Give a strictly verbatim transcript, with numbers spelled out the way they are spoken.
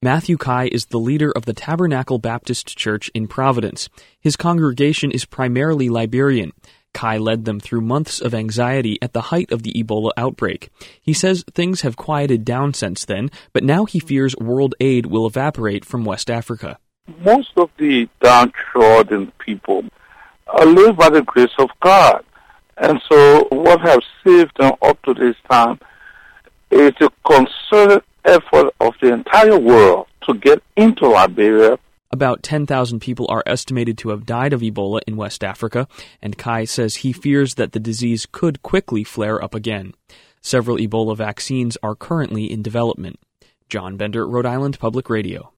Matthew Kai is the leader of the Tabernacle Baptist Church in Providence. His congregation is primarily Liberian. Kai led them through months of anxiety at the height of the Ebola outbreak. He says things have quieted down since then, but now he fears world aid will evaporate from West Africa. Most of the downtrodden people uh, live by the grace of God. And so what has saved them up to this time is the concerted effort of the entire world to get into Liberia. About ten thousand people are estimated to have died of Ebola in West Africa, and Kai says he fears that the disease could quickly flare up again. Several Ebola vaccines are currently in development. John Bender, Rhode Island Public Radio.